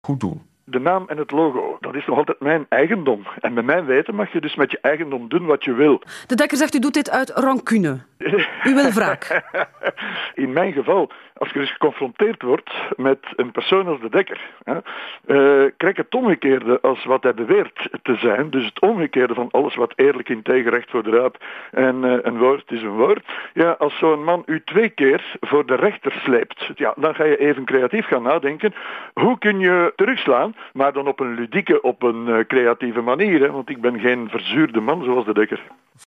goed doen. De naam en het logo, dat is nog altijd mijn eigendom. En bij mijn weten mag je dus met je eigendom doen wat je wil. De Dekker zegt, u doet dit uit rancune. U wil wraak. In mijn geval, als je dus geconfronteerd wordt met een persoon als de Dekker, krijg het omgekeerde als wat hij beweert te zijn. Dus het omgekeerde van alles wat eerlijk, integer, recht voor de raap en een woord is een woord. Ja, als zo'n man u 2 keer voor de rechter sleept, ja, dan ga je even creatief gaan nadenken. Hoe kun je terugslaan, maar dan op een ludieke, op een creatieve manier. Hè? Want ik ben geen verzuurde man zoals de Dekker.